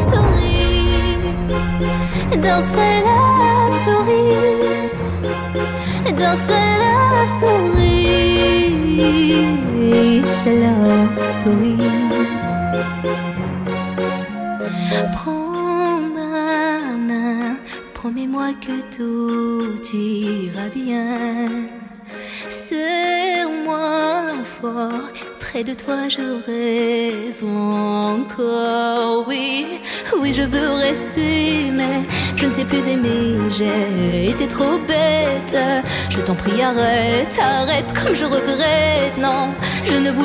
story, dans sa love story, dans sa love story, sa love story. Prends ma main, promets-moi que tout ira bien. Serre-moi fort, près de toi je rêve encore. Oui, oui je veux rester, mais je ne sais plus aimer. J'ai été trop bête. Je t'en prie arrête, arrête comme je regrette. Non, je ne voulais